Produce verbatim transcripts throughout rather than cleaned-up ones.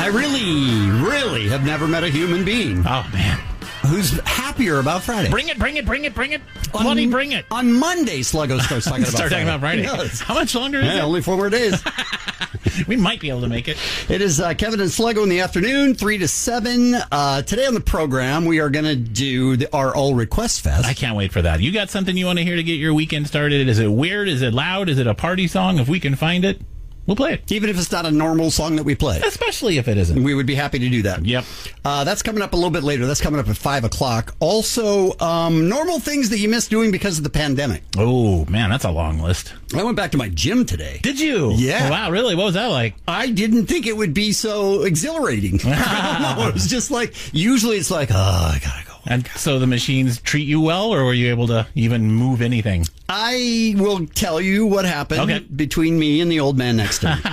I really, really have never met a human being. Oh, man. Who's happier about Friday? Bring it, bring it, bring it, bring it. On, Bloody bring it. On Monday, Sluggo starts talking about Start Friday. talking about Friday. Yes. How much longer is Yeah, it? only four more days. We might be able to make it. It is uh, Kevin and Sluggo in the afternoon, three to seven. Uh, today on the program, we are going to do the, our All Request Fest. I can't wait for that. You got something you want to hear to get your weekend started? Is it weird? Is it loud? Is it a party song? If we can find it, we'll play it. Even if it's not a normal song that we play. Especially if it isn't. We would be happy to do that. Yep. Uh, that's coming up a little bit later. That's coming up at five o'clock. Also, um, normal things that you missed doing because of the pandemic. Oh, man, that's a long list. I went back to my gym today. Did you? Yeah. Wow, really? What was that like? I didn't think it would be so exhilarating. I don't know. It was just like, usually it's like, oh, I gotta go. And so the machines treat you well, or were you able to even move anything? I will tell you what happened Okay. between me and the old man next to me.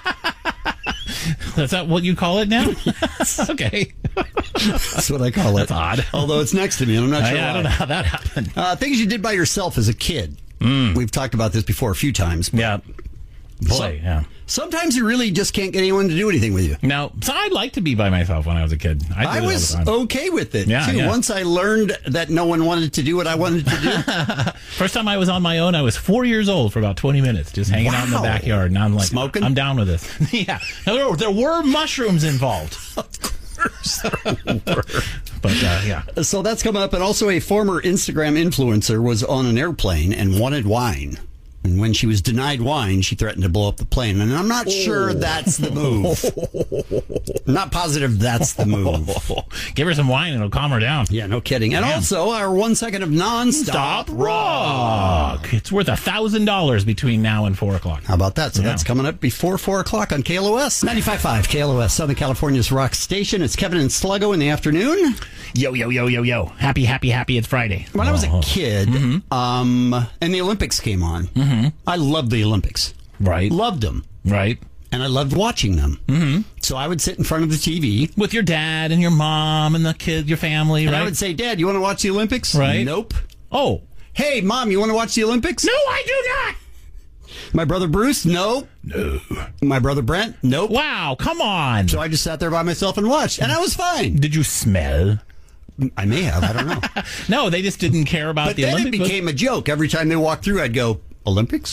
Is that what you call it now? Okay. That's what I call it. That's odd. Although it's next to me, and I'm not sure I, I why. don't know how that happened. Uh, things you did by yourself as a kid. Mm. We've talked about this before a few times. Yeah. Boy, So- yeah. Sometimes you really just can't get anyone to do anything with you. Now, so I liked to be by myself when I was a kid. I, did I it all was the time. okay with it, Yeah, too. yeah. Once I learned that no one wanted to do what I wanted to do. First time I was on my own, I was four years old for about twenty minutes, just hanging out in the Wow. backyard. And I'm like, Smoking? I'm down with this. Yeah. There, there were mushrooms involved. But, uh, yeah. So that's coming up. And also a former Instagram influencer was on an airplane and wanted wine. And when she was denied wine, she threatened to blow up the plane. And I'm not sure that's the move. I'm not positive that's the move. Give her some wine and it'll calm her down. Yeah, no kidding. And Man. also our one second of non-stop Stop rock. It's worth a thousand dollars between now and four o'clock. How about that? So Yeah. that's coming up before four o'clock on K L O S. ninety-five point five K L O S, Southern California's rock station. It's Kevin and Sluggo in the afternoon. Yo, yo, yo, yo, yo. Happy, happy, happy. It's Friday. When I was Oh. a kid, um, and the Olympics came on, mm-hmm. I loved the Olympics. Right. Loved them. Right. And I loved watching them. Mm-hmm. So I would sit in front of the T V. With your dad and your mom and the kid, your family, And right? I would say, Dad, you want to watch the Olympics? Right. Nope. Oh. Hey, Mom, you want to watch the Olympics? No, I do not. My brother Bruce? No. No. My brother Brent? Nope. Wow, come on. So I just sat there by myself and watched. And I was fine. Did you smell? I may have. I don't know. No, they just didn't care about But the then Olympics. it became a joke. Every time they walked through, I'd go, Olympics?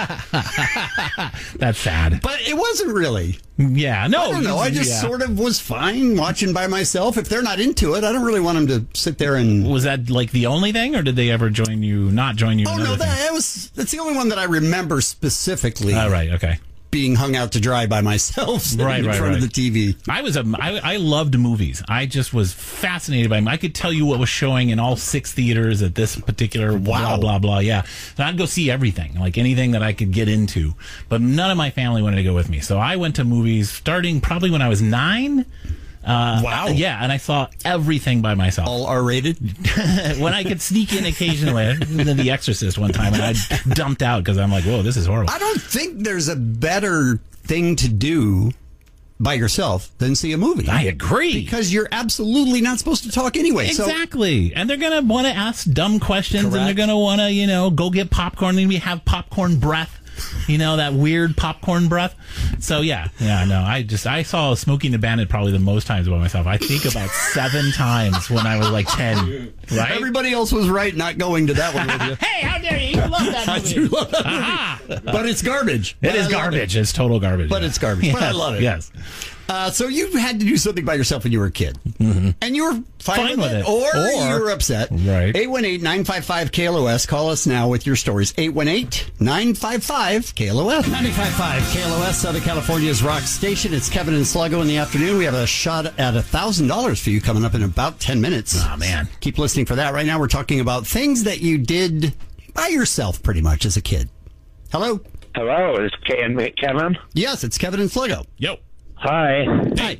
That's sad. But it wasn't really. Yeah, no. I don't know. I just yeah. sort of was fine watching by myself. If they're not into it, I don't really want them to sit there and... Was that like the only thing, or did they ever join you, not join you? Oh, in no, other that, things? that was, that's the only one that I remember specifically All right, okay. being hung out to dry by myself sitting Right, in right, front right. of the T V. I was a, I, I loved movies. I just was fascinated by them. I could tell you what was showing in all six theaters at this particular blah, Wow. blah, blah. Yeah. And I'd go see everything, like anything that I could get into. But none of my family wanted to go with me. So I went to movies starting probably when I was nine. Uh, Wow. Yeah, and I saw everything by myself. All R-rated? When I could sneak in occasionally. The Exorcist one time, and I dumped out because I'm like, whoa, this is horrible. I don't think there's a better thing to do by yourself than see a movie. I agree. Because you're absolutely not supposed to talk anyway. So Exactly. And they're going to want to ask dumb questions, and they're Correct. going to want to, you know, go get popcorn. Maybe have popcorn breath. You know, that weird popcorn breath. So, yeah. Yeah, no, I just, I saw Smokey and the Bandit probably the most times by myself. I think about seven times when I was like ten. Right? everybody else was right not going to that one with you. Hey, how dare you? You love that I movie. do love that movie. Aha. But it's garbage. It But I is love garbage. It's total garbage. But yeah. it's garbage. But I love it. Yes. Uh, so you had to do something by yourself when you were a kid. Mm-hmm. And you were fine, Fine with, with it. it. Or, Or- you were upset. Right. eight one eight, nine five five, K L O S. Call us now with your stories. eight one eight, nine five five, K L O S. ninety-five point five K L O S, Southern California's rock station. It's Kevin and Sluggo in the afternoon. We have a shot at one thousand dollars for you coming up in about ten minutes. Oh, man. Keep listening for that. Right now we're talking about things that you did by yourself pretty much as a kid. Hello? Hello, is Ken Kevin? Yes, it's Kevin and Sluggo. Yo. Hi. Hi.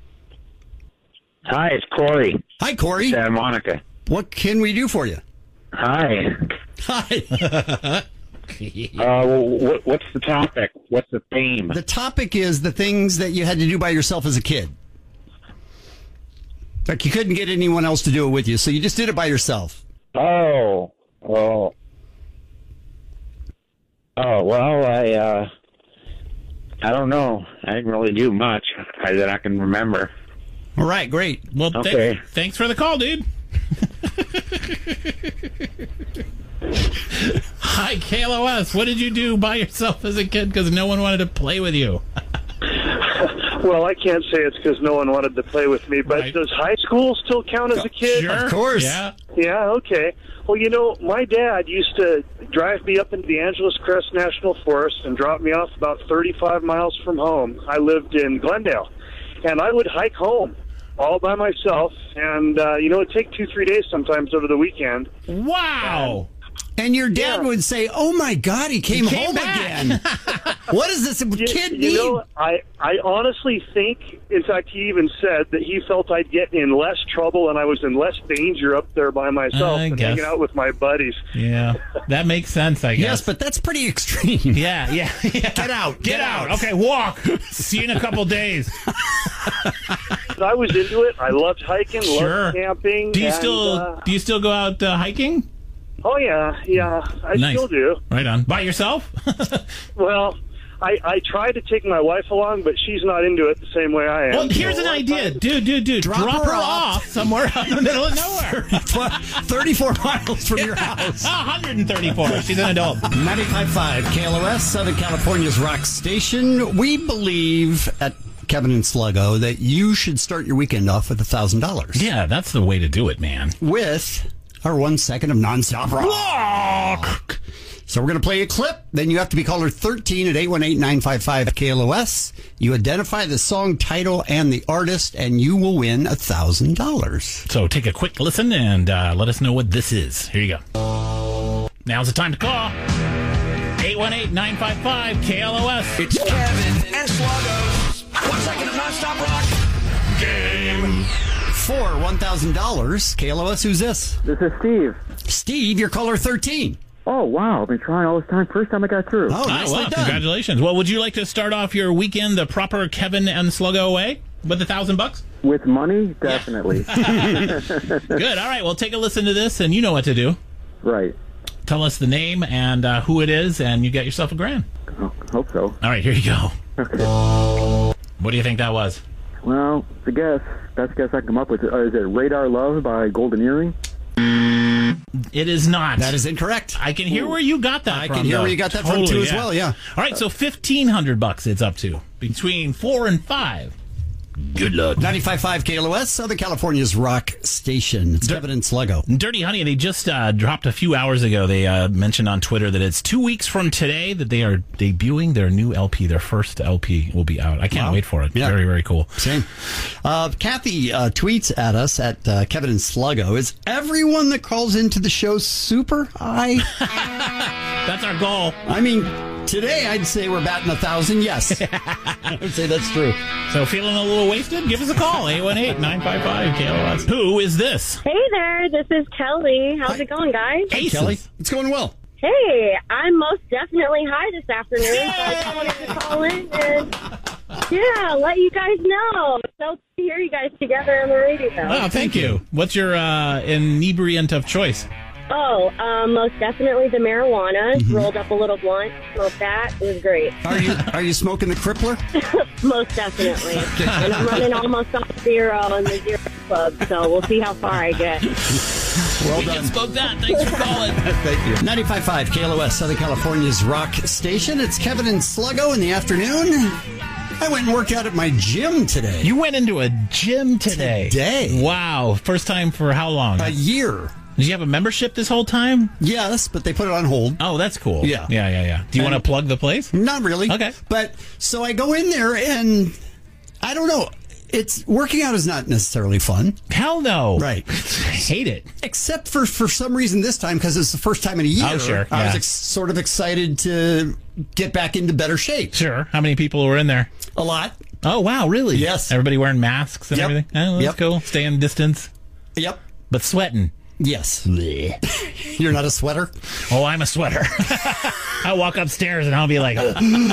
Hi, it's Corey, Hi, Corey. Santa Monica. What can we do for you? Hi. Hi. Uh, what, what's the topic? What's the theme? The topic is the things that you had to do by yourself as a kid. Like you couldn't get anyone else to do it with you, so you just did it by yourself. Oh, oh, oh. Well, I uh, I don't know. I didn't really do much I, that I can remember. All right, great. Well, Okay. th- thanks for the call, dude. Hi, K L O S. What did you do by yourself as a kid because no one wanted to play with you? Well, I can't say it's because no one wanted to play with me, but Right. does high school still count as a kid? Sure. Of course. Yeah. Yeah, okay. Well, you know, my dad used to drive me up into the Angeles Crest National Forest and drop me off about thirty-five miles from home. I lived in Glendale, and I would hike home all by myself, and, uh, you know, it'd take two, three days sometimes over the weekend. Wow. And your dad Yeah. would say, "Oh my God, he came, came home back." again." What does this You, kid you need? know, I, I honestly think, in fact, he even said that he felt I'd get in less trouble and I was in less danger up there by myself I and guess. hanging out with my buddies. Yeah. That makes sense, I guess. Yes, but that's pretty extreme. Yeah, yeah, yeah. Get out. Get, Get out. out. Okay, walk. See you in a couple days. I was into it. I loved hiking, Sure. loved camping. Do you and, still uh, do you still go out uh, hiking? oh, yeah, yeah, I Nice. still do. Right on. By yourself? Well, I, I try to take my wife along, but she's not into it the same way I am. Well, here's So an I idea. find- Dude, dude, dude. Drop Drop, her her, off. off somewhere out in the middle of nowhere. thirty-four miles from your house. one hundred thirty-four. She's an adult. ninety-five point five K L O S, Southern California's rock station. We believe at Kevin and Sluggo that you should start your weekend off with one thousand dollars. Yeah, that's the way to do it, man. With our one second of nonstop rock. So we're going to play a clip. Then you have to be caller thirteen at eight one eight, nine five five, K L O S. You identify the song title and the artist, and you will win one thousand dollars. So take a quick listen and uh, let us know what this is. Here you go. Now's the time to call. eight one eight, nine five five, K L O S. It's Kevin and Sluggo's One Second of Nonstop Rock Game. For one thousand dollars, K L O S, who's this? This is Steve. Steve, you're caller thirteen. Oh, wow. I've been trying all this time. First time I got through. Oh, Ah, nicely well, done. congratulations. Well, would you like to start off your weekend the proper Kevin and Sluggo way with a thousand bucks? With money, definitely. Good. All right. Well, take a listen to this, and you know what to do. Right. Tell us the name and uh, who it is, and you get yourself a grand. Oh, hope so. All right. Here you go. Okay. What do you think that was? Well, it's a guess. Best guess I can come up with. Uh, is it Radar Love by Golden Earring? It is not. That is incorrect. I can hear where you got that I from. can hear though. where you got that from, Totally, too, as well, yeah. All right, so fifteen hundred bucks it's up to. Between four and five. Good luck. ninety-five point five K L O S, Southern California's rock station. It's Kevin and Sluggo. Dirty Honey, they just uh, dropped a few hours ago. They uh, mentioned on Twitter that it's two weeks from today that they are debuting their new L P. Their first L P will be out. I can't Wow. wait for it. Yeah. Very, very cool. Same. Uh, Kathy uh, tweets at us at uh, Kevin and Sluggo. Is everyone that calls into the show super high? That's our goal. I mean, today I'd say we're batting a thousand. Yes. I would say that's true. So feeling a little wasted? Give us a call. eight one eight, nine five five, K L O S. Who is this? Hey there, this is Kelly. How's it going, guys? Aces. Kelly, it's going well. Hey, I'm most definitely high this afternoon, so I just wanted to call in and, yeah, let you guys know. So to hear you guys together on the radio. Oh, thank you. What's your uh, inebriant of choice? Oh, um, most definitely the marijuana. Mm-hmm. Rolled up a little blunt, smoked that. It was great. Are you are you smoking the crippler? Most definitely. And I'm running almost on zero in the zero club, so we'll see how far I get. Well We done. just spoke that. Thanks for calling. Thank you. ninety-five point five K L O S, Southern California's rock station. It's Kevin and Sluggo in the afternoon. I went and worked out at my gym today. You went into a gym today. Today. Wow. First time for how long? A year. Did you have a membership this whole time? Yes, but they put it on hold. Oh, that's cool. Yeah. Yeah, yeah, yeah. Do you And- want to plug the place? Not really. Okay. But so I go in there and I don't know. It's working out is not necessarily fun. Hell no. Right. I hate it. Except for for some reason this time because it's the first time in a year. Oh, sure, I was yeah. ex- sort of excited to get back into better shape. Sure. How many people were in there? A lot. Oh, wow, really? Yes. Everybody wearing masks and Yep. everything? Oh, that's Yep. cool. Staying distance, Yep. but sweating. Yes. You're not a sweater? Oh, I'm a sweater. I'll walk upstairs and I'll be like,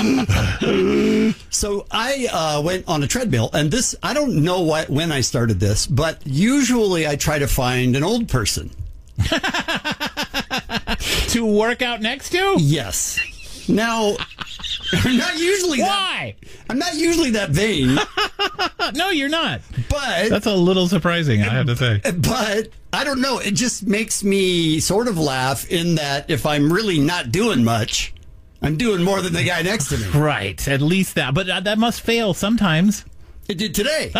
So I uh, went on a treadmill, and this, I don't know what, when I started this, but usually I try to find an old person. to work out next to? Yes. Now, I'm not usually Why? That, I'm not usually that vain. No, you're not. But that's a little surprising, I have to say. But I don't know. It just makes me sort of laugh in that if I'm really not doing much, I'm doing more than the guy next to me. Right. At least that. But uh, that must fail sometimes. It did today.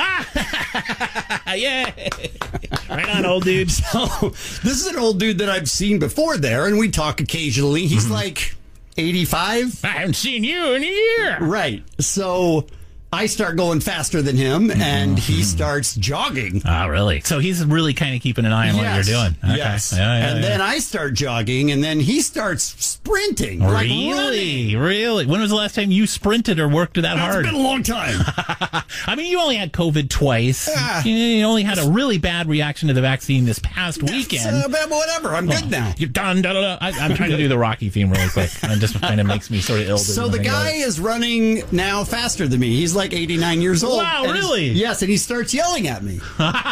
Ah! Yeah. Right on, old dude. So this is an old dude that I've seen before there, and we talk occasionally. He's mm-hmm. like eighty-five. I haven't seen you in a year. Right. So I start going faster than him, and he starts jogging. Oh, really? So he's really kind of keeping an eye on yes. what you're doing. Okay. Yes. Yeah, yeah, and yeah. then I start jogging, and then he starts sprinting. Really? Like running. Really? When was the last time you sprinted or worked that That's hard? It's been a long time. I mean, you only had COVID twice. Ah. You only had a really bad reaction to the vaccine this past weekend. Uh, whatever. I'm good oh, now. You're done. Da, da, da. I, I'm trying to do the Rocky theme really quick. And it just kind of makes me sort of ill. So the guy is running now faster than me. He's like eighty-nine years old. Wow, really? Yes, and he starts yelling at me.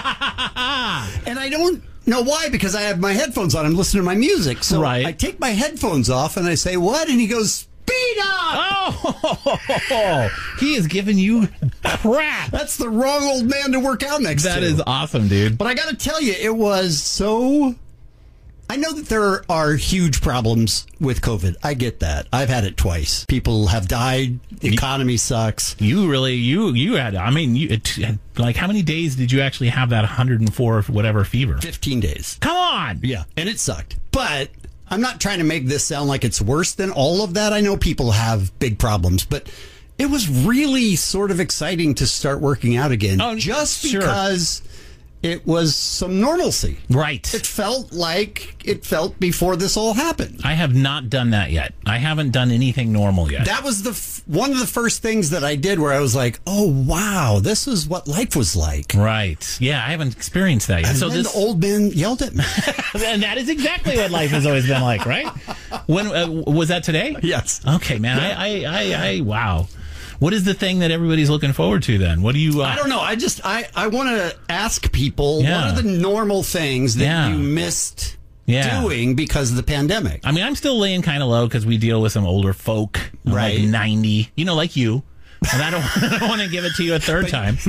And I don't know why, because I have my headphones on. I'm listening to my music. So right. I take my headphones off and I say, what? And he goes, speed up! Oh, he is giving you crap. That's the wrong old man to work out next that to. That is awesome, dude. But I got to tell you, it was so... I know that there are huge problems with COVID. I get that. I've had it twice. People have died. The economy sucks. You really, you, you had, I mean, you, it, like, how many days did you actually have that one hundred four whatever fever? fifteen days. Come on. Yeah. And it sucked. But I'm not trying to make this sound like it's worse than all of that. I know people have big problems, but it was really sort of exciting to start working out again. Oh, just sure. because it was some normalcy. Right. It felt like it felt before this all happened. I have not done that yet. I haven't done anything normal yet. That was the f- one of the first things that I did where I was like, oh, wow, this is what life was like. Right. Yeah, I haven't experienced that yet. And so then this... the old man yelled at me. And that is exactly what life has always been like, right? When uh, was that today? Yes. Okay, man. I, I, I, I wow. What is the thing that everybody's looking forward to then? What do you... Uh... I don't know. I just, I, I want to ask people, yeah. what are the normal things that yeah. you missed yeah. doing because of the pandemic? I mean, I'm still laying kind of low because we deal with some older folk, right? Like ninety, you know, like you. And I don't, I don't want to give it to you a third time.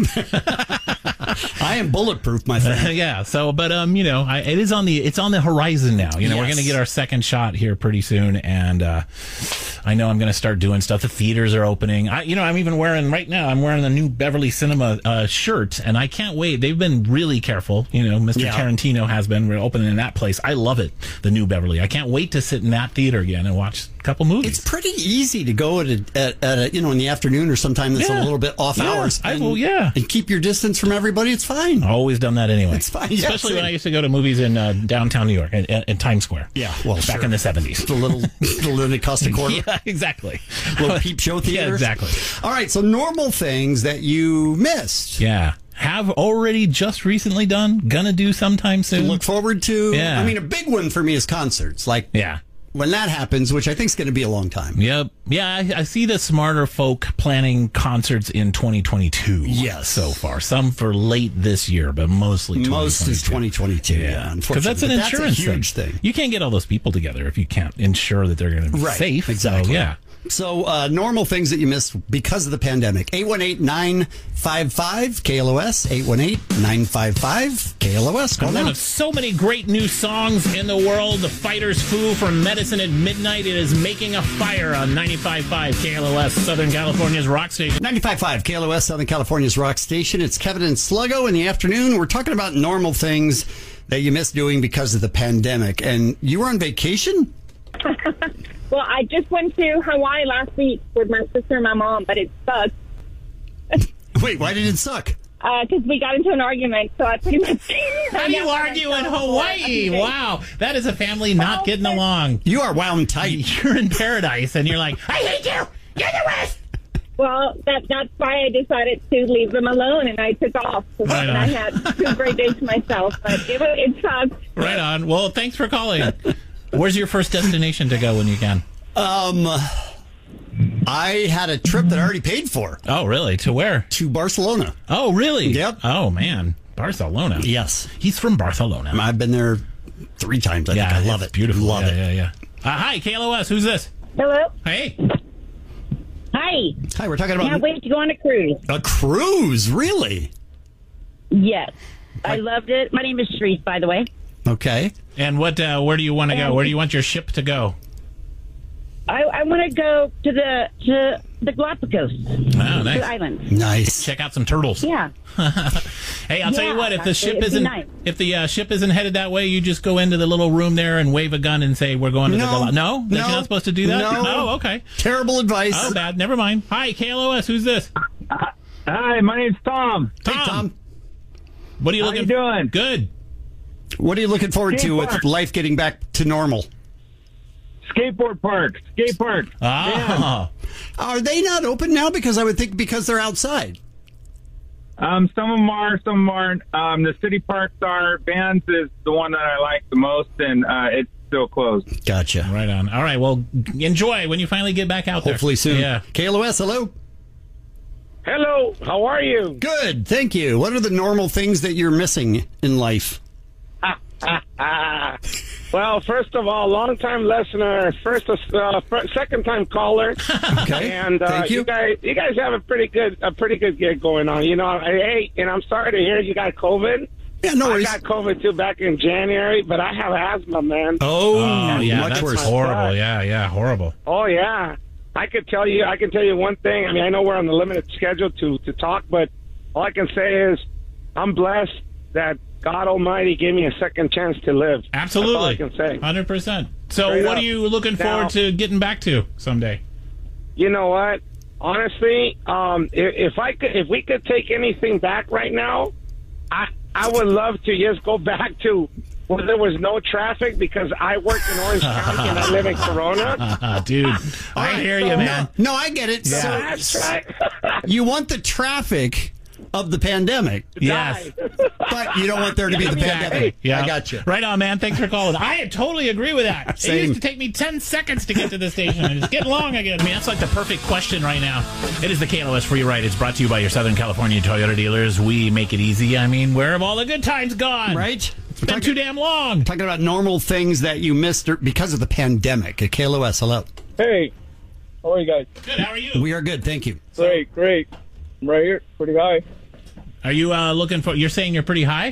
I am bulletproof, my friend. Yeah. So, but um, you know, I, it is on the it's on the horizon now. You know, yes. We're going to get our second shot here pretty soon, and uh, I know I'm going to start doing stuff. The theaters are opening. I, you know, I'm even wearing right now. I'm wearing the new Beverly Cinema uh, shirt, and I can't wait. They've been really careful. You know, Mister Yeah. Tarantino has been. We're opening in that place. I love it. The new Beverly. I can't wait to sit in that theater again and watch a couple movies. It's pretty easy to go at a, at, at a, you know, in the afternoon or sometime that's yeah. a little bit off yeah. hours. I and, will, yeah. And keep your distance from everybody. It's fine. Always done that anyway. It's fine. Especially yes, when I used to go to movies in uh, downtown New York, in, in Times Square. Yeah, well, back sure. in the seventies. The little, the little Costa Corner. Yeah, exactly. Little peep show theaters. Yeah, exactly. All right, so normal things that you missed. Yeah. Have already just recently done, gonna do sometime soon. To look forward to. Yeah. I mean, a big one for me is concerts. Like, yeah. when that happens, which I think is going to be a long time. Yep. Yeah, I, I see the smarter folk planning concerts in twenty twenty-two. Yes. So far. Some for late this year, but mostly Most is twenty twenty-two. Yeah. Because that's an but insurance that's a huge thing. thing. You can't get all those people together if you can't ensure that they're going to be right. safe. Exactly. So, yeah. So, uh, normal things that you missed because of the pandemic. eight one eight, nine five five, K L O S. eight one eight, nine five five, K L O S. Call One now. of so many great new songs in the world. The Fighter's Fool from Medicine at Midnight. It is making a fire on ninety-five point five K L O S, Southern California's rock station. ninety-five point five K L O S, Southern California's rock station. It's Kevin and Sluggo in the afternoon. We're talking about normal things that you missed doing because of the pandemic. And you were on vacation? Well, I just went to Hawaii last week with my sister and my mom, but it sucked. Wait, why did it suck? Because uh, we got into an argument, so I pretty much... How do you argue in Hawaii? Wow, that is a family not getting along. You are wound tight. You're in paradise, and you're like, I hate you! You're the worst! Well, that, that's why I decided to leave them alone, and I took off. Right and on. I had two great days to myself, but it, it sucked. Right on. Well, thanks for calling. Where's your first destination to go when you can? Um, I had a trip that I already paid for. Oh, really? To where? To Barcelona. Oh, really? Yep. Oh, man. Barcelona. Yes. He's from Barcelona. I've been there three times. I yeah, think I love it's it. Beautiful. Love yeah, it. Yeah, yeah. Uh, hi, K L O S. Who's this? Hello? Hey. Hi. Hi, we're talking about Can't wait to go on a cruise. a cruise, really? Yes. I loved it. My name is Sharice, by the way. Okay. And what? Uh, where do you want to go? Where do you want your ship to go? I, I want to go to the to the Galapagos. Oh, nice. To islands. Nice. Check out some turtles. Yeah. Hey, I'll tell you Yeah, what. If the actually, ship it'd be isn't nice. if the uh, ship isn't headed that way, you just go into the little room there and wave a gun and say we're going to No. the Galapagos. No, No. you're not supposed to do that. No. Oh, okay. Terrible advice. Oh, bad. Never mind. Hi, K L O S. Who's this? Hi, my name's Tom. Hey, Tom. What are you How looking? you doing? Good. What are you looking forward to Skate with park. life getting back to normal? Skateboard park. Skate park. Ah. Are they not open now? Because I would think because they're outside. Um, some of them are, some of them aren't. Um, the city parks are. Vans is the one that I like the most, and uh, it's still closed. Gotcha. Right on. All right. Well, enjoy when you finally get back out there. Hopefully soon. Yeah. K L O S, hello. Hello, how are you? Good, thank you. What are the normal things that you're missing in life? Well, first of all, long-time listener, first, uh, first second-time caller, Okay, and uh, thank you. you guys, you guys have a pretty good, a pretty good gig going on. You know, hey, and I'm sorry to hear you got COVID. Yeah, no I worries. got COVID too back in January, but I have asthma, man. Oh, Oh, yeah. much That's worse. horrible. Yeah. Yeah. Horrible. Oh yeah, I could tell you. I can tell you one thing. I mean, I know we're on the limited schedule to to talk, but all I can say is I'm blessed that God Almighty gave me a second chance to live. Absolutely. That's all I can say. one hundred percent. So, Straight what up. are you looking Now- forward to getting back to someday? You know what? Honestly, um, if, if I could, if we could take anything back right now, I I would love to just go back to where there was no traffic because I work in Orange County and I live in Corona. Uh, dude, I hear you, man. No, I get it. Yeah. So That's right. you want the traffic of the pandemic, Yes. but you don't want there to be the pandemic. Yeah. I got you. Right on, man. Thanks for calling. I totally agree with that. It Same. used to take me ten seconds to get to the station. And it's getting long again. I mean, that's like the perfect question right now. It is the K L O S Free Ride. It's brought to you by your Southern California Toyota dealers. We make it easy. I mean, where have all the good times gone? Right? It's been too damn long. Talking about normal things that you missed or- because of the pandemic. At K L O S, hello. Hey, how are you guys? Good. How are you? We are good, thank you. Great, great. I'm right here, pretty high. Are you uh, looking for? You're saying you're pretty high?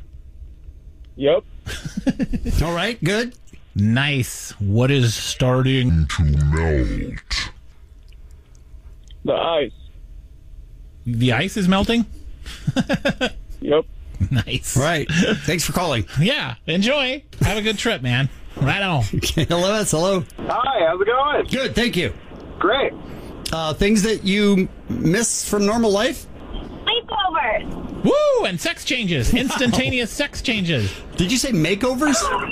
Yep. All right, good. Nice. What is starting to melt? The ice. The ice is melting? Yep. Nice. Right. Thanks for calling. Yeah. Enjoy. Have a good trip, man. Right on. K L O S, hello. Hi, how's it going? Good, thank you. Great. Uh, things that you miss from normal life? Sleepovers. Woo! And sex changes. Instantaneous sex changes. Did you say makeovers?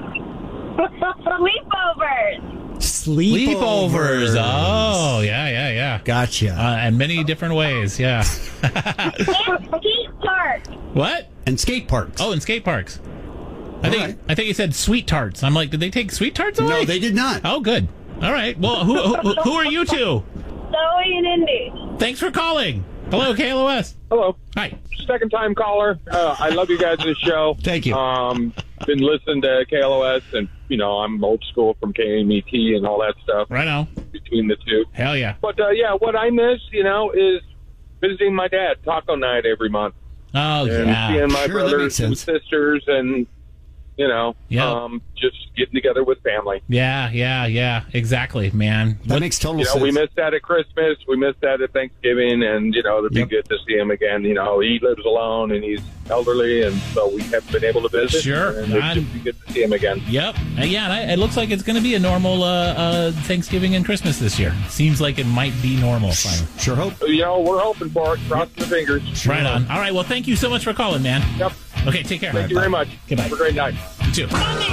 Sleepovers. Sleepovers. Oh, yeah, yeah, yeah. Gotcha. Uh, and many different ways, yeah. And skate park. What? And skate parks. Oh, and skate parks. I think right. I think you said sweet tarts. I'm like, did they take sweet tarts away? No, they did not. Oh, good. All right. Well, who who, who are you two? Zoe and Indy. Thanks for calling. Hello, K L O S. Hello. Hi. Second time caller. Uh, I love you guys' show. Thank you. Um, been listening to K L O S, and you know I'm old school from K M E T and all that stuff Right on. between the two. Hell yeah. But uh, yeah, what I miss, you know, is visiting my dad taco night every month Oh, and yeah. seeing my Sure, that brothers makes and sense. sisters, and you know, Yeah. um, just getting together with family. Yeah, yeah, yeah. Exactly, man. That What- makes total You know, sense. we missed that at Christmas. We missed that at Thanksgiving, and you know, it'd be Yep. good to see him again. You know, he lives alone and he's elderly, and so we haven't been able to visit. Sure. and it'd I'm- just be good to see him again. Yep. Uh, yeah, and I, it looks like it's going to be a normal uh, uh, Thanksgiving and Christmas this year. Seems like it might be normal finally. Sure hope. You know, we're hoping for it. Crossing the fingers. Right on. All right. Well, thank you so much for calling, man. Yep. Okay, take care. Thank you very much. Goodbye. Have a great night. You too.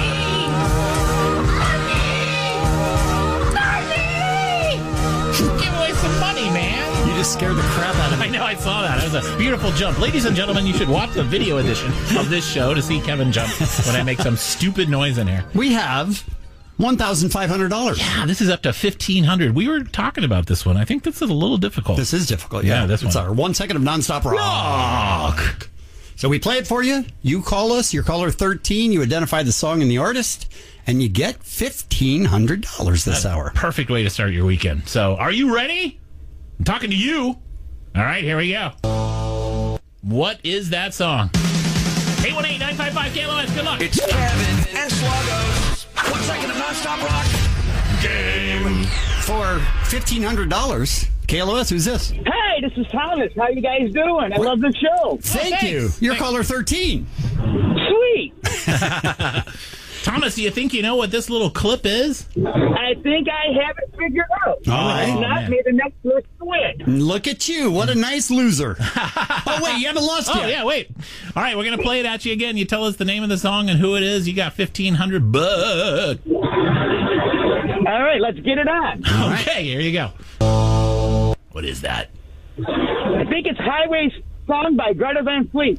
Give away some money, man. You just scared the crap out of I me. know, I saw that. It was a beautiful jump. Ladies and gentlemen, you should watch the video edition of this show to see Kevin jump when I make some stupid noise in here. We have one thousand five hundred dollars. Yeah, this is up to fifteen hundred dollars. We were talking about this one. I think this is a little difficult. This is difficult. Yeah, Yeah, this it's one. our one second of nonstop rock. So we play it for you. You call us. You're caller thirteen. You identify the song and the artist, and you get fifteen hundred dollars this hour. Perfect way to start your weekend. So, are you ready? I'm talking to you. All right, here we go. What is that song? eight one eight, nine five five, K L O S. Good luck. It's Kevin and Sluggo's One Second of Nonstop Rock Game. For fifteen hundred dollars, K L O S, who's this? Hey, this is Thomas. How you guys doing? I love the show. Thank thanks. you. You're Thanks. caller thirteen. Sweet. Thomas, do you think you know what this little clip is? I think I have it figured out. All right. If Oh, not, man. may the next person win. Look at you. What a nice loser. Oh, wait, you haven't lost Oh, yet. yeah, wait. All right, we're going to play it at you again. You tell us the name of the song and who it is. You got fifteen hundred bucks. All right, let's get it on. Okay, here you go. What is that? I think it's Highway Song by Greta Van Fleet.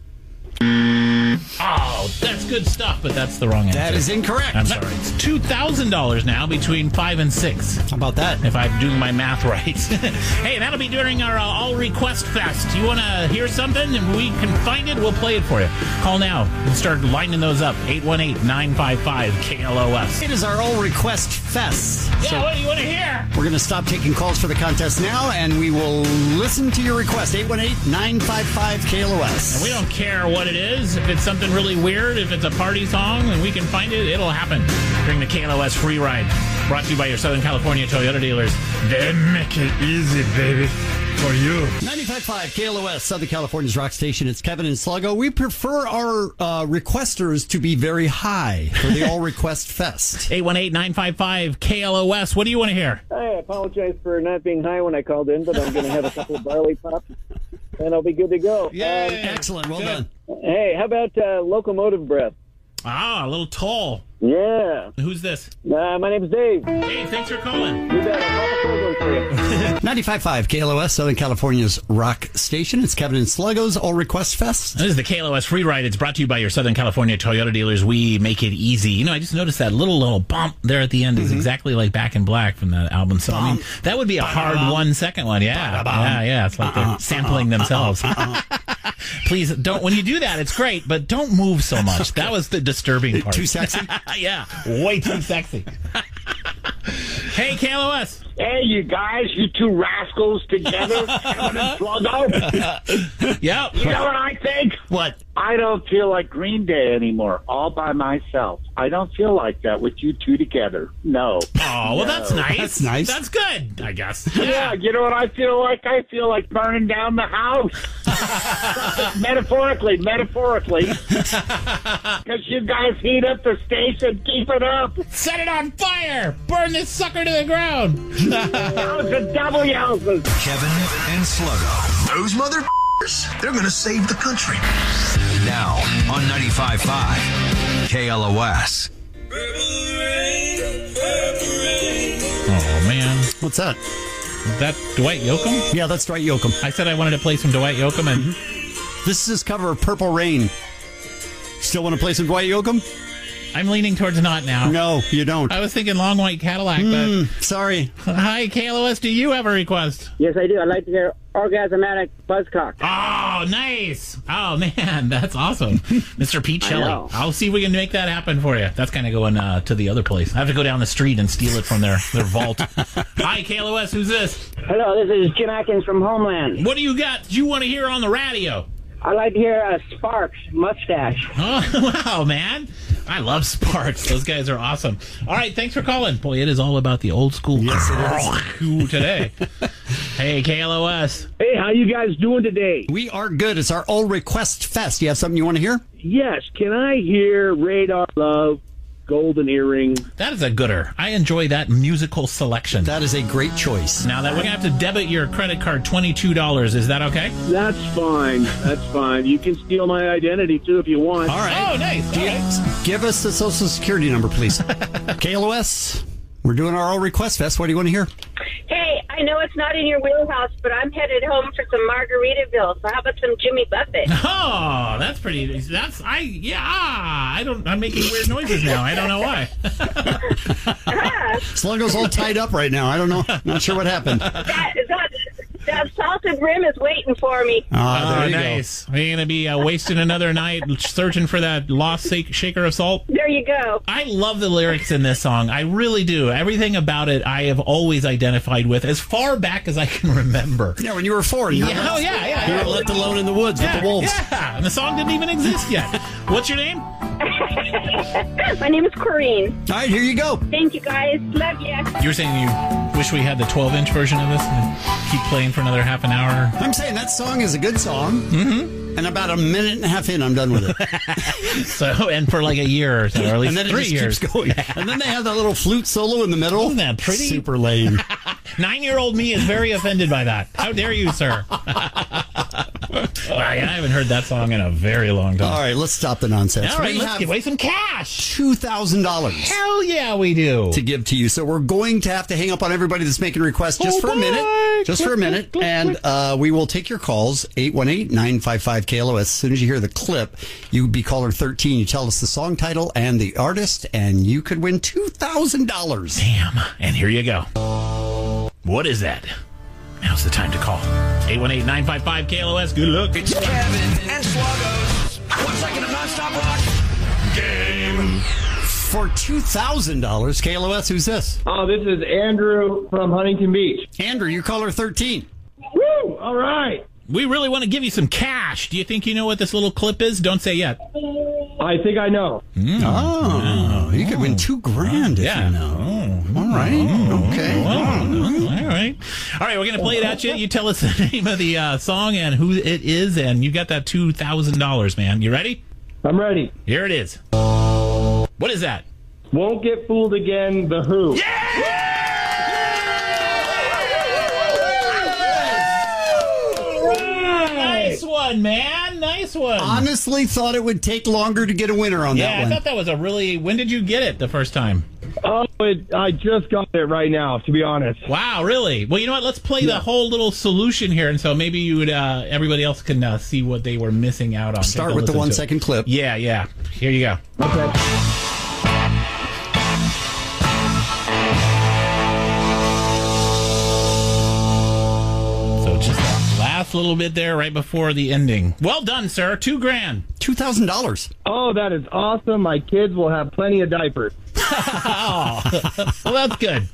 Oh, that's good stuff, but that's the wrong answer. That is incorrect. I'm sorry. It's two thousand dollars now between five and six. How about that? If I'm doing my math right. Hey, that'll be during our uh, All Request Fest. You want to hear something and we can find it, we'll play it for you. Call now and start lining those up. eight one eight, nine five five, K L O S. It is our All Request Fest. Yeah, So what do you want to hear? we're going to stop taking calls for the contest now, and we will listen to your request. eight one eight, nine five five, K L O S. And we don't care what it is. If it's something really weird, if it's a party song and we can find it, it'll happen during the K L O S Free Ride. Brought to you by your Southern California Toyota dealers. They make it easy, baby, for you. ninety-five point five K L O S, Southern California's rock station. It's Kevin and Sluggo. We prefer our uh, requesters to be very high for the All Request Fest. eight one eight, nine five five, K L O S. What do you want to hear? I apologize for not being high when I called in, but I'm going to have a couple of barley pops, and I'll be good to go. Um, Excellent. Well done. hey, how about uh, Locomotive Breath? Ah, a little tall. Yeah. Who's this? Uh, my name's Dave. Hey, thanks for calling. You bet. I'll pop a cold one for you. ninety-five point five K L O S, Southern California's rock station. It's Kevin and Sluggo's All Request Fest. This is the K L O S Free Ride. It's brought to you by your Southern California Toyota dealers. We make it easy. You know, I just noticed that little little bump there at the end is exactly like Back in Black from that album. So I mean, that would be a hard one second one. Yeah, yeah, yeah. It's like they're sampling themselves. Please don't. When you do that, it's great, but don't move so much. That was the disturbing part. Too sexy? Yeah, way too sexy. Hey, K L O S. Hey, you guys, you two rascals together, Kevin and Sluggo. Yep. You know what I think? What? I don't feel like Green Day anymore, all by myself. I don't feel like that with you two together. No. Oh, well, that's nice. That's nice. That's good, I guess. Yeah, Yeah. you know what I feel like? I feel like burning down the house. metaphorically, metaphorically. Because you guys heat up the station, keep it up. Set it on fire! Burn this sucker to the ground! That was a double yowzers. Kevin and Sluggo. Those mother they're going to save the country. Now on ninety-five point five K L O S. Oh, man. What's that? Is that Dwight Yoakam? Yeah, that's Dwight Yoakam. I said I wanted to play some Dwight Yoakam, and This is his cover of Purple Rain. Still want to play some Dwight Yoakam? I'm leaning towards not now. No, you don't. I was thinking Long White Cadillac, Mm, sorry. but... Hi, K L O S, do you have a request? Yes, I do. I'd like to hear Orgasmatic Buzzcock. Oh, nice! Oh, man, that's awesome. Mister Pete I Shelley. know. I'll see if we can make that happen for you. That's kind of going uh, to the other place. I have to go down the street and steal it from their, their vault. Hi, K L O S, who's this? Hello, this is Jim Atkins from Homeland. What do you got that you want to hear on the radio? I'd like to hear uh, Sparks, Mustache. Oh, wow, man. I love Sparks. Those guys are awesome. All right, thanks for calling. Boy, it is all about the old school Yes, it crew today. Hey, K L O S. Hey, how you guys doing today? We are good. It's our All Request Fest. You have something you want to hear? Yes, can I hear Radar Love, Golden Earring? That is a gooder. I enjoy that musical selection. That is a great choice. Now that we're going to have to debit your credit card twenty-two dollars, is that okay? That's fine. That's fine. You can steal my identity, too, if you want. All right. Oh, nice. Do you- All right. Give us the social security number, please. K L O S, we're doing our All Request Fest. What do you want to hear? Hey, I know it's not in your wheelhouse, but I'm headed home for some Margaritaville. So how about some Jimmy Buffett? Oh, that's pretty. That's I. Yeah, I don't. I'm making weird noises now. I don't know why. Sluggo's all tied up right now. I don't know. Not sure what happened. That, is that, That salted rim is waiting for me. Ah, there Oh, you nice. Are you going to be uh, wasting another night searching for that lost shake- shaker of salt? There you go. I love the lyrics in this song. I really do. Everything about it I have always identified with as far back as I can remember. go. Yeah, when you were four. You Yeah, were, oh, yeah, yeah. You were left alone in the woods yeah, with the wolves. Yeah, and the song didn't even exist yet. What's your name? My name is Corrine. All right, here you go. Thank you, guys. Love you. You were saying you wish we had the twelve-inch version of this and keep playing for another half an hour. I'm saying that song is a good song. Mm-hmm. And about a minute and a half in, I'm done with it. So, and for like a year or so, or at least and then three it just years. keeps going. And then they have that little flute solo in the middle. Isn't that pretty? Super lame. Nine-year-old me is very offended by that. How dare you, sir? Well, I haven't heard that song in a very long time. All right, let's stop the nonsense. All right, we let's have give away some cash. two thousand dollars Hell yeah, we do. to give to you. So we're going to have to hang up on everybody that's making requests just Oh, for a boy. minute. Just for a minute. And uh, we will take your calls, eight one eight, nine five five, K L O S. As soon as you hear the clip, you be caller thirteen. You tell us the song title and the artist, and you could win two thousand dollars. Damn. And here you go. What is that? Now's the time to call. eight one eight, nine five five, K L O S. Good luck. It's Kevin and Sluggo's one second of nonstop rock game. For two thousand dollars, K L O S, who's this? Oh, this is Andrew from Huntington Beach. Andrew, you're caller thirteen. Woo! All right. We really want to give you some cash. Do you think you know what this little clip is? Don't say yet. I think I know. Oh, you could win two grand if Yeah. you know. All right. Okay. All right. All right, we're going to play it at you. You tell us the name of the uh, song and who it is, and you got that two thousand dollars, man. You ready? I'm ready. Here it is. What is that? Won't Get Fooled Again, The Who. Nice one, man. Nice one. Honestly, thought it would take longer to get a winner on yeah, that I one. thought that was a really... When did you get it the first time? Oh, it, I just got it right now, to be honest. Wow, really? Well, you know what? Let's play the whole little solution here, and so maybe you would, uh, everybody else can uh, see what they were missing out on. Start Take a with the listen one to it. second clip. Yeah, yeah. Here you go. Okay. So just that last little bit there right before the ending. Well done, sir. Two grand. Two thousand dollars. Oh, that is awesome. My kids will have plenty of diapers. Oh, well, that's good.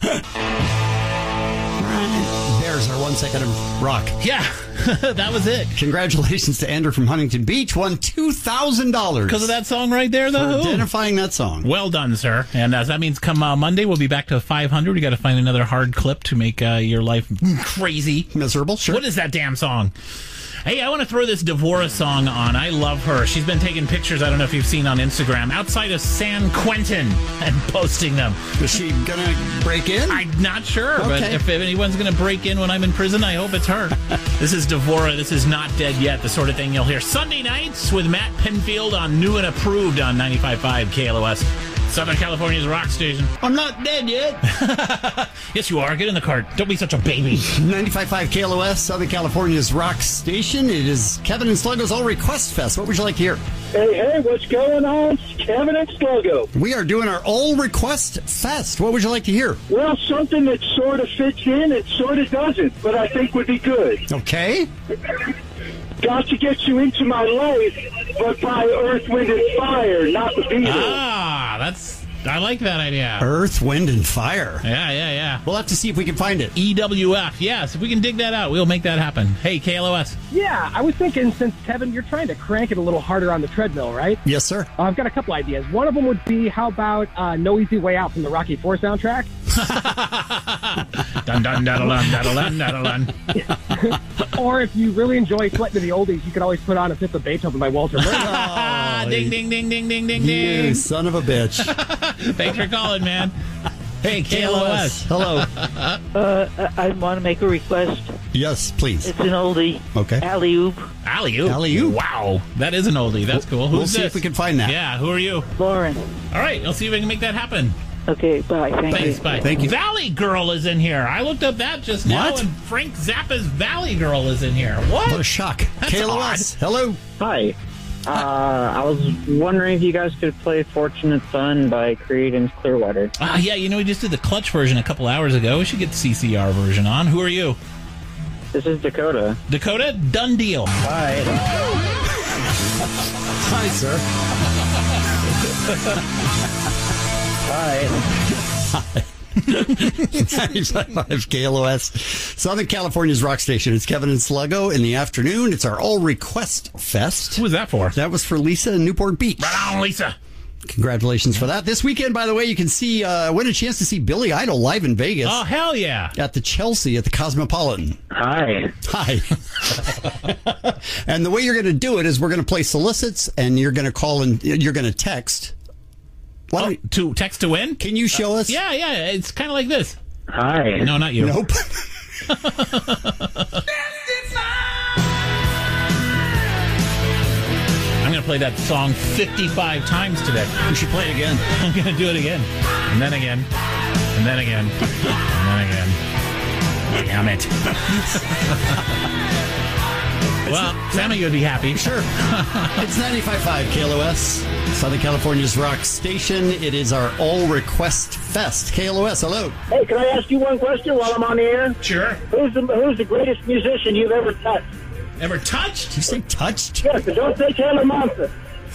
There's our one second of rock. Yeah, that was it. Congratulations to Andrew from Huntington Beach. Won two thousand dollars. Because of that song right there, For though. identifying that song. Well done, sir. And uh, that means come uh, Monday, we'll be back to five hundred. We got to find another hard clip to make uh, your life crazy. Miserable, sure. What is that damn song? Hey, I want to throw this Devora song on. I love her. She's been taking pictures, I don't know if you've seen on Instagram, outside of San Quentin and posting them. Is she going to break in? I'm not sure, but Okay. if anyone's going to break in when I'm in prison, I hope it's her. This is Devora. This is Not Dead Yet, the sort of thing you'll hear Sunday nights with Matt Pinfield on New and Approved on ninety-five point five K L O S, Southern California's rock station. I'm not dead yet. Yes, you are. Get in the cart. Don't be such a baby. ninety-five point five K L O S, Southern California's rock station. It is Kevin and Sluggo's All Request Fest. What would you like to hear? Hey, hey, what's going on? It's Kevin and Sluggo. We are doing our All Request Fest. What would you like to hear? Well, something that sort of fits in, it sort of doesn't, but I think would be good. Okay. Got to Get You Into My Life, but by Earth, Wind, and Fire, not the Beatles. Ah, that's... I like that idea. Earth, Wind, and Fire. Yeah, yeah, yeah. We'll have to see if we can find it. E W F. Yes, if we can dig that out, we'll make that happen. Hey, K L O S. Yeah, I was thinking, since, Kevin, you're trying to crank it a little harder on the treadmill, right? Yes, sir. Uh, I've got a couple ideas. One of them would be, how about uh, No Easy Way Out from the Rocky four soundtrack? Dun dun dun dun dun dun dun. Or if you really enjoy sweating to the oldies, you could always put on a Fifth of Beethoven by Walter Murray. Ah, ding ding ding ding ding ding You ding. son of a bitch. Thanks for calling, man. Hey, K L O S. Hello. Uh, I want to make a request. Yes, please. It's an oldie. Okay. Alley oop. Alley oop. Alley oop. Wow, that is an oldie. That's cool. Who's We'll see this? if we can find that. Yeah, who are you? Lauren. All right, let's see if we can make that happen. Okay, bye. Thank Thanks, you. bye. Thank you. Valley Girl is in here. I looked up that just now, What? and Frank Zappa's Valley Girl is in here. What? What a shock. That's K L O S. Hello. Hi. Uh, I was wondering if you guys could play Fortunate Son by Creedence Clearwater. Ah, yeah, you know, we just did the Clutch version a couple hours ago. We should get the C C R version on. Who are you? This is Dakota. Dakota, done deal. Hi. Hi, sir. Hi. ninety-five point five K L O S, Southern California's rock station. It's Kevin and Sluggo in the afternoon. It's our All Request Fest. Who was that for? That was for Lisa in Newport Beach. Right on, Lisa. Congratulations for that. This weekend, by the way, you can see, uh, win a chance to see Billy Idol live in Vegas. Oh, hell yeah. At the Chelsea at the Cosmopolitan. Hi. Hi. And the way you're going to do it is we're going to play solicits, and you're going to call and you're going to text. Why Oh, don't to text to win? Can you show us? Yeah, yeah. It's kind of like this. Hi. No, not you. Nope. I'm going to play that song fifty-five times today. You should play it again. I'm going to do it again. And then again. And then again. And then again. Damn it. Well, Sammy would be happy. Sure. It's ninety-five point five K L O S, Southern California's rock station. It is our All Request Fest. K L O S, hello. Hey, can I ask you one question while I'm on the air? Sure. Who's the, who's the greatest musician you've ever touched? Ever touched? Did you say touched? Yes, but don't say Taylor Momsen.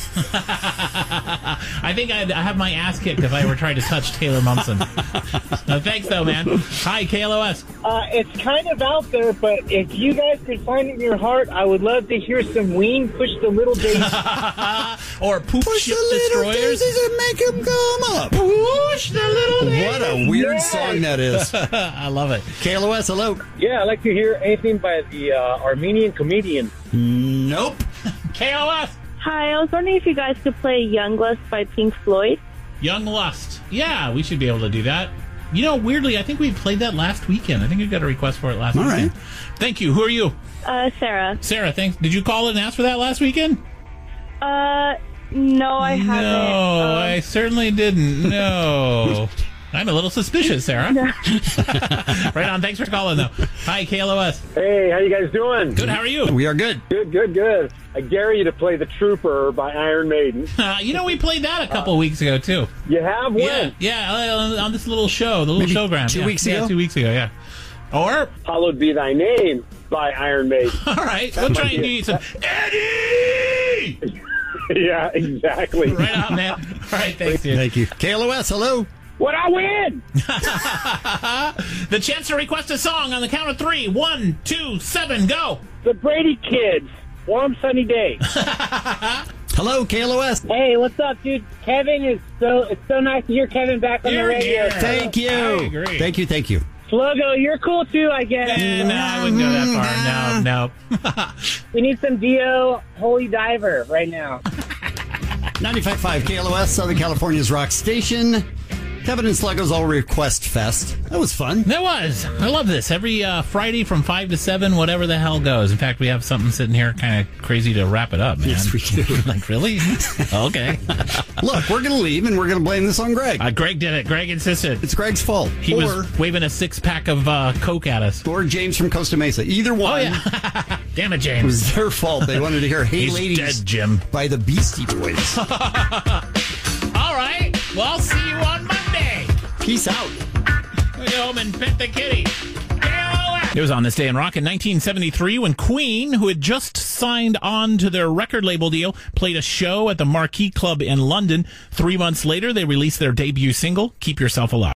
I think I'd I have my ass kicked if I were trying to touch Taylor Momsen. No, thanks, though, man. Hi, K L O S. Uh, it's kind of out there, but if you guys could find it in your heart, I would love to hear some Ween Push the Little Daisies. Or Poop Push Ship the little Destroyers. daisies and make them come up. Push the little daisies. What a weird Yes. song that is. I love it. K L O S, hello. Yeah, I'd like to hear anything by the uh, Armenian comedian. Nope. K L O S. Hi, I was wondering if you guys could play Young Lust by Pink Floyd. Young Lust. Yeah, we should be able to do that. You know, weirdly, I think we played that last weekend. I think we got a request for it last All weekend. right. Thank you. Who are you? Uh, Sarah. Sarah, thanks. Did you call and ask for that last weekend? Uh, no, I haven't. No, Um, I certainly didn't. No. I'm a little suspicious, Sarah. Right on. Thanks for calling, though. Hi, K L O S. Hey, how you guys doing? Good. How are you? We are good. Good, good, good. I dare you to play The Trooper by Iron Maiden. Uh, you know, we played that a couple uh, weeks ago, too. You have? When? Yeah, yeah, on, on this little show, the little Maybe showgram. two yeah. weeks yeah, ago? two weeks ago, yeah. Or, Hallowed Be Thy Name by Iron Maiden. all right, we'll try and do you some Eddie! Yeah, exactly. Right on, man. All right, thanks, dude. Thank you. K L O S, hello. What I win? The chance to request a song on the count of three. One, two, seven, go. The Brady Kids. Warm sunny day. Hello, K L O S. Hey, what's up, dude? Kevin is so it's so nice to hear Kevin back on You're the radio. here. Thank you. I agree. Thank you, thank you. Sluggo, you're cool too, I guess. Eh, no, I wouldn't go that far. No, no. We need some Dio Holy Diver right now. ninety-five point five K L O S, Southern California's rock station. Kevin and Sluggo's All Request Fest. That was fun. That was. I love this. Every uh, Friday from five to seven, whatever the hell goes. In fact, we have something sitting here kind of crazy to wrap it up, man. Yes, we do. Like, really? Okay. Look, we're going to leave, and we're going to blame this on Greg. Uh, Greg did it. Greg insisted. It's Greg's fault. He or, was waving a six-pack of uh, Coke at us. Or James from Costa Mesa. Either one. Oh, yeah. Damn it, It James. was their fault. They wanted to hear Hey He's Ladies dead, Jim. by the Beastie Boys. All right. Well, I'll see you on Monday. Peace out. Go home and pet the kitty. It was on this day in rock in nineteen seventy-three when Queen, who had just signed on to their record label deal, played a show at the Marquee Club in London. Three months later, they released their debut single, Keep Yourself Alive.